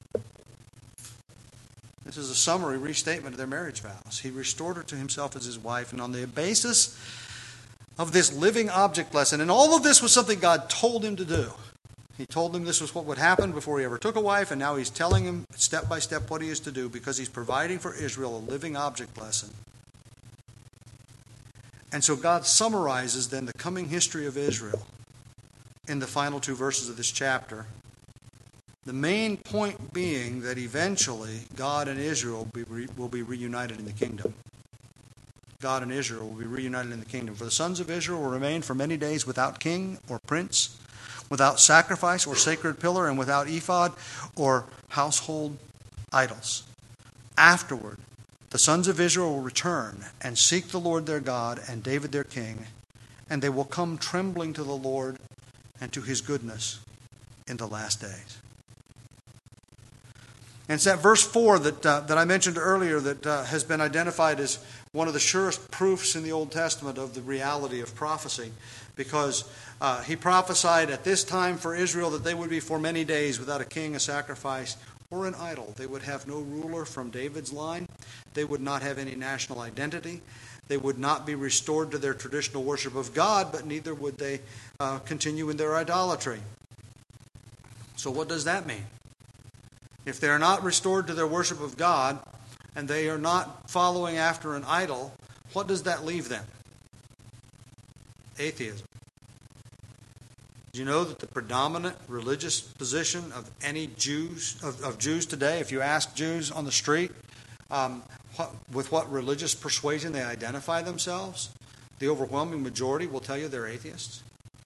This is a summary restatement of their marriage vows. He restored her to himself as his wife, and on the basis of this living object lesson, and all of this was something God told him to do. He told him this was what would happen before he ever took a wife, and now he's telling him step by step what he is to do because he's providing for Israel a living object lesson. And so God summarizes then the coming history of Israel in the final 2 verses of this chapter. The main point being that eventually God and Israel will be reunited in the kingdom. God and Israel will be reunited in the kingdom. For the sons of Israel will remain for many days without king or prince, without sacrifice or sacred pillar, and without ephod or household idols. Afterward, the sons of Israel will return and seek the Lord their God and David their king, and they will come trembling to the Lord and to his goodness in the last days. And it's that verse 4 that I mentioned earlier that has been identified as one of the surest proofs in the Old Testament of the reality of prophecy, because he prophesied at this time for Israel that they would be for many days without a king, a sacrifice, or an idol. They would have no ruler from David's line. They would not have any national identity. They would not be restored to their traditional worship of God, but neither would they continue in their idolatry. So what does that mean? If they are not restored to their worship of God, and they are not following after an idol, what does that leave them? Atheism. Do you know that the predominant religious position of any Jews, of Jews today, if you ask Jews on the street with what religious persuasion they identify themselves, the overwhelming majority will tell you they're atheists?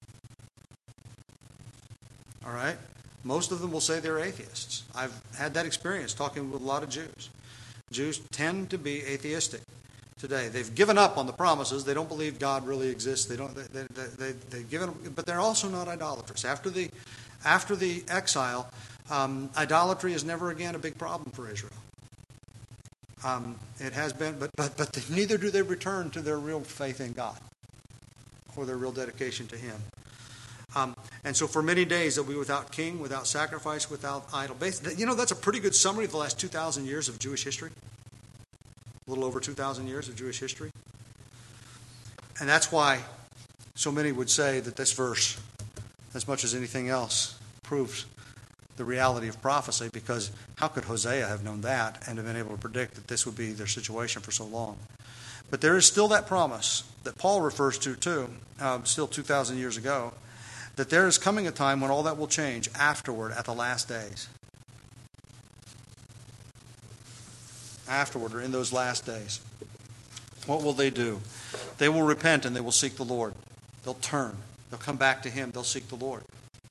All right? Most of them will say they're atheists. I've had that experience talking with a lot of Jews. Jews tend to be atheistic today. They've given up on the promises. They don't believe God really exists. They've given up, but they're also not idolatrous. After the exile, idolatry is never again a big problem for Israel. It has been, but neither do they return to their real faith in God or their real dedication to Him. And so for many days they'll be without king, without sacrifice, without idol. You know, that's a pretty good summary of the last 2,000 years of Jewish history. A little over 2,000 years of Jewish history. And that's why so many would say that this verse, as much as anything else, proves the reality of prophecy, because how could Hosea have known that and have been able to predict that this would be their situation for so long? But there is still that promise that Paul refers to too, still 2,000 years ago, that there is coming a time when all that will change afterward at the last days. Afterward, or in those last days. What will they do? They will repent and they will seek the Lord. They'll turn. They'll come back to Him. They'll seek the Lord.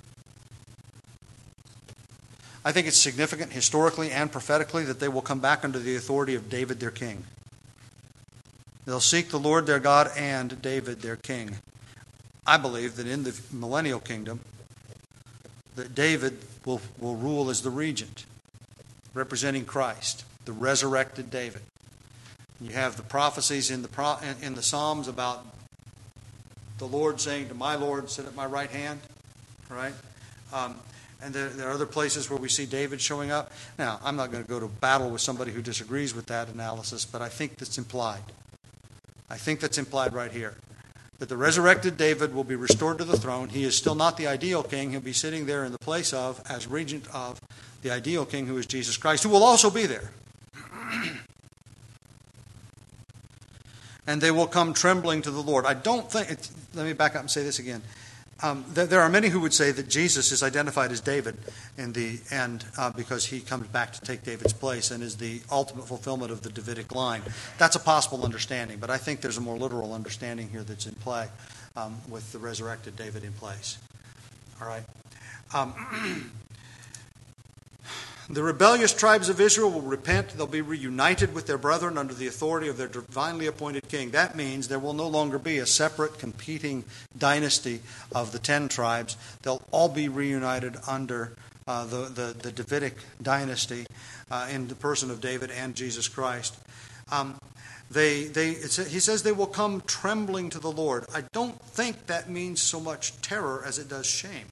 I think it's significant historically and prophetically that they will come back under the authority of David their king. They'll seek the Lord their God and David their king. I believe that in the millennial kingdom, that David will rule as the regent, representing Christ, the resurrected David. You have the prophecies in the Psalms about the Lord saying to my Lord, sit at my right hand, right? And there are other places where we see David showing up. Now, I'm not going to go to battle with somebody who disagrees with that analysis, but I think that's implied. I think that's implied right here. That the resurrected David will be restored to the throne. He is still not the ideal king. He'll be sitting there in the place of, as regent of, the ideal king who is Jesus Christ, who will also be there. and they will come trembling to the Lord. I don't think, let me back up and say this again. There are many who would say that Jesus is identified as David in the end because he comes back to take David's place and is the ultimate fulfillment of the Davidic line. That's a possible understanding, but I think there's a more literal understanding here that's in play with the resurrected David in place. All right. The rebellious tribes of Israel will repent. They'll be reunited with their brethren under the authority of their divinely appointed king. That means there will no longer be a separate competing dynasty of the 10 tribes. They'll all be reunited under the Davidic dynasty in the person of David and Jesus Christ. He says they will come trembling to the Lord. I don't think that means so much terror as it does shame.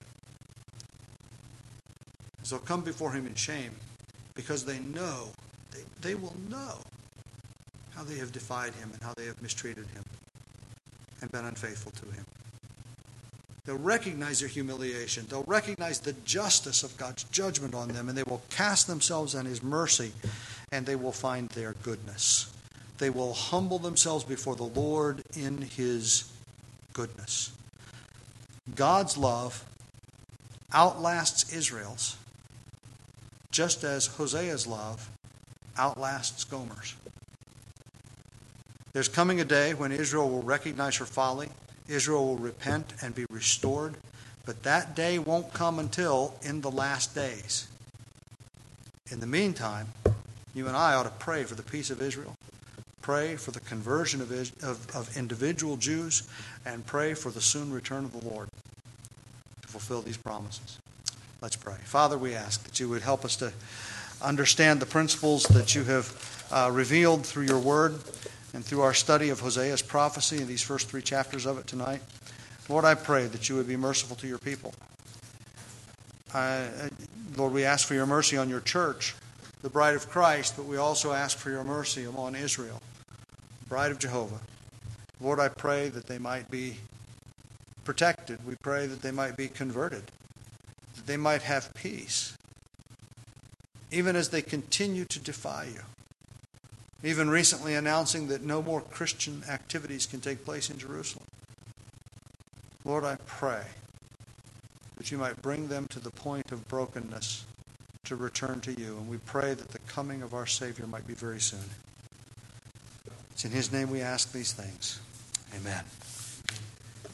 They'll come before him in shame because they know, they will know how they have defied him and how they have mistreated him and been unfaithful to him. They'll recognize their humiliation. They'll recognize the justice of God's judgment on them, and they will cast themselves on his mercy, and they will find their goodness. They will humble themselves before the Lord in his goodness. God's love outlasts Israel's, just as Hosea's love outlasts Gomer's. There's coming a day when Israel will recognize her folly. Israel will repent and be restored. But that day won't come until in the last days. In the meantime, you and I ought to pray for the peace of Israel. Pray for the conversion of individual Jews. And pray for the soon return of the Lord to fulfill these promises. Let's pray. Father, we ask that you would help us to understand the principles that you have revealed through your word and through our study of Hosea's prophecy in these first 3 chapters of it tonight. Lord, I pray that you would be merciful to your people. Lord, we ask for your mercy on your church, the bride of Christ, but we also ask for your mercy upon Israel, the bride of Jehovah. Lord, I pray that they might be protected. We pray that they might be converted, that they might have peace, even as they continue to defy you. Even recently announcing that no more Christian activities can take place in Jerusalem. Lord, I pray that you might bring them to the point of brokenness to return to you. And we pray that the coming of our Savior might be very soon. It's in his name we ask these things. Amen.